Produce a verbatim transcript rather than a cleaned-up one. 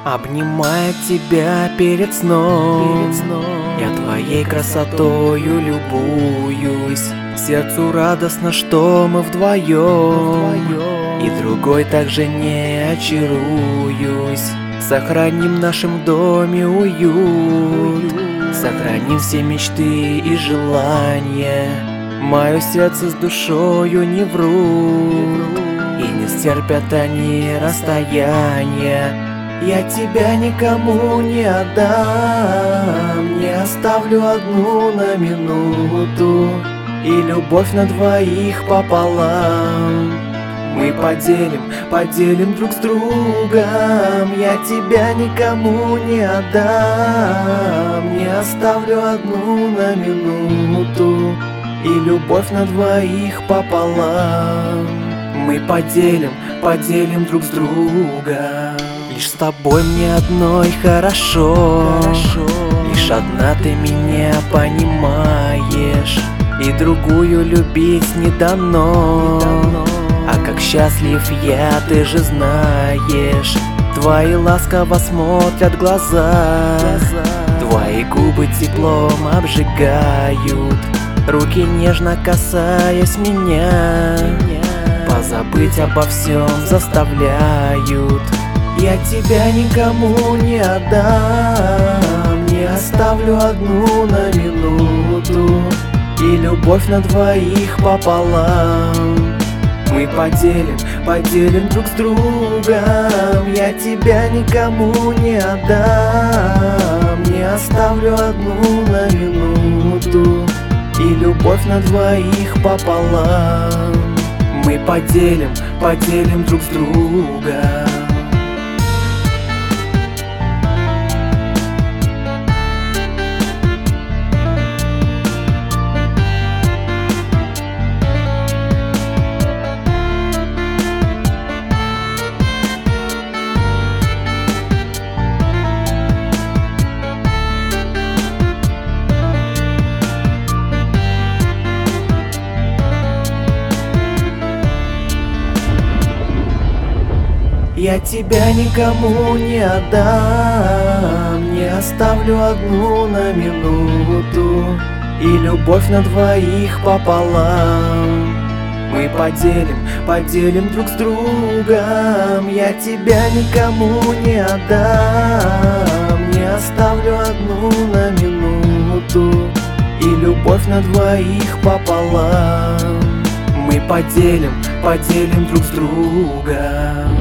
Обнимая тебя перед сном, перед сном я твоей красотою любуюсь. Сердцу радостно, что мы вдвоем, и другой также не очаруюсь. Сохраним в нашем доме уют, сохраним все мечты и желания. Мое сердце с душою не врут, и не стерпят они расстояния. Я тебя никому не отдам, не оставлю одну на минуту, и любовь на двоих пополам мы поделим, поделим друг с другом. Я тебя никому не отдам, не оставлю одну на минуту, и любовь на двоих пополам мы поделим, поделим друг с другом. Лишь с тобой мне одной хорошо, хорошо. Лишь одна ты меня понимаешь, и другую любить не дано, не дано. А как счастлив я, ты же знаешь. Твои ласково смотрят глаза, глаза. Твои губы теплом обжигают, руки нежно касаясь меня, меня. Позабыть обо всем заставляют. Я тебя никому не отдам, не оставлю одну на минуту, и любовь на двоих пополам мы поделим, поделим друг с другом. Я тебя никому не отдам, не оставлю одну на минуту, и любовь на двоих пополам мы поделим, поделим друг с другом. Я тебя никому не отдам, не оставлю одну на минуту, и любовь на двоих пополам мы поделим, поделим друг с другом. Я тебя никому не отдам, не оставлю одну на минуту, и любовь на двоих пополам мы поделим, поделим друг с другом.